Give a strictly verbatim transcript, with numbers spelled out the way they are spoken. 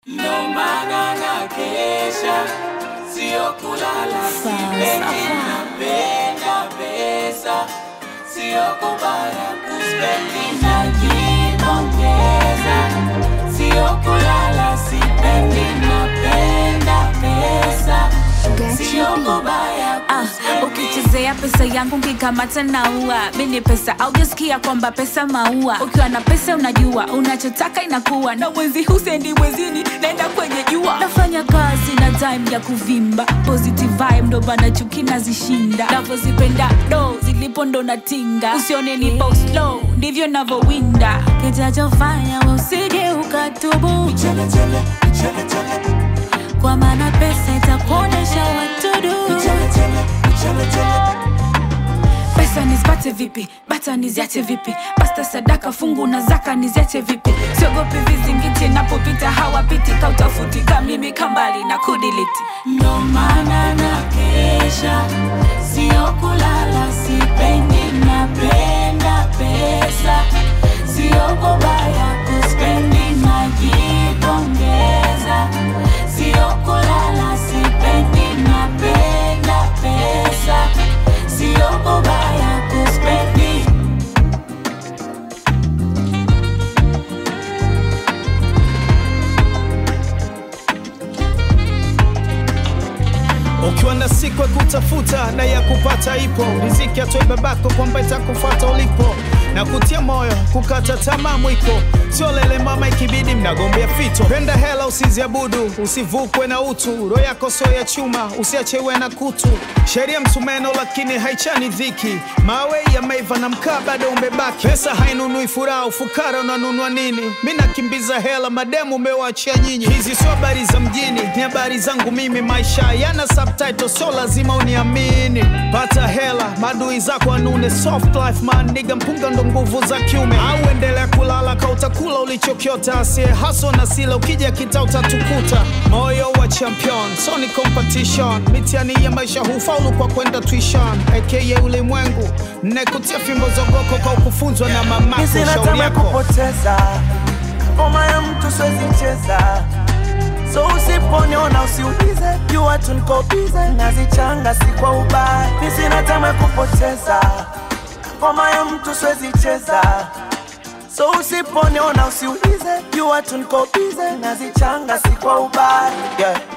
No maana na kesha, sio kulala, sipendi napenda pesa, sio kubaya kuspendi najipongeza, sio kulala, sipendi napenda pesa, sio kubaya kuspendi. Ukichezea pesa yangu ngikamata na ua. Mini pesa au jisikia kwamba pesa maua. Ukiwa na pesa unajua unachotaka inakuwa. Na mwezi husendi mwezini naenda kwenye jua. Nafanya kazi na time ya kuvimba. Positive vibe ndo bana chuki nazishinda. Navozipenda do zilipo ndo natinga. Usione ni post slow ndivyo navowinda. Kitachofanya usije ukatubu. Michele chele, michele chele, kwa maana pesa itakuonesha what to do. michele chele, michele chele. Pesa nizipate vipi, bata niziache vipi, pasta sadaka fungu na zaka niziache vipi. Siogopi vizingiti napopita hawapiti, kautafuti kamimi kambali na kudiliti. Ndo maana na kesha, sio kulala, sipendi napenda pesa, sio kubaya kuspendi najipongeza, sio kulala, sipendi napenda pesa, sio kubaya kuspendi. Ukiwa na siku ya kutafuta na ya kupata ipo, riziki atoe babako kwamba itakufuata ulipo, na kutia moyo kukata tamaa mwiko, sio lele mama ikibidi mnagombea fito. Penda hela usiziabudu, usivukwe na utu, roho yako sio ya chuma, usiachewe na kutu. Sheria msumeno lakini haichani dhiki, mawe yameiva na mkaa bado umebaki. Pesa hainunui furaha, ufukara unanunua nini? Mimi nakimbiza hela, mademu umewaachia nyinyi. Hizi sio habari za mjini, ni habari zangu mimi. Maisha yana subtitle, so lazima uniamini. Pata hela, madui zako anune. Soft life man, nigga mpunga ndo nguvu za kiume. Au endelea kulala ka utakula ulichokiota. Asiye haso na sila, ukija kita utatukuta. Moyo wa champion, so ni competition. Mitiani ya maisha hufaulu kwa kwenda tuition. Aka ulimwengu, nekutia fimbo zogoko kwa ukufunzwa na mamako. Shauri yako kupoteza, ngoma ya mtu siwezi cheza. So usiponiona usiulize, jua tu niko busy, nazichanga si kwa ubaya. Mimi sina tamaa kupoteza, ngoma ya mtu siwezi cheza. So usiponiona usiulize, jua tu niko busy, nazichanga si kwa ubaya. Yeah.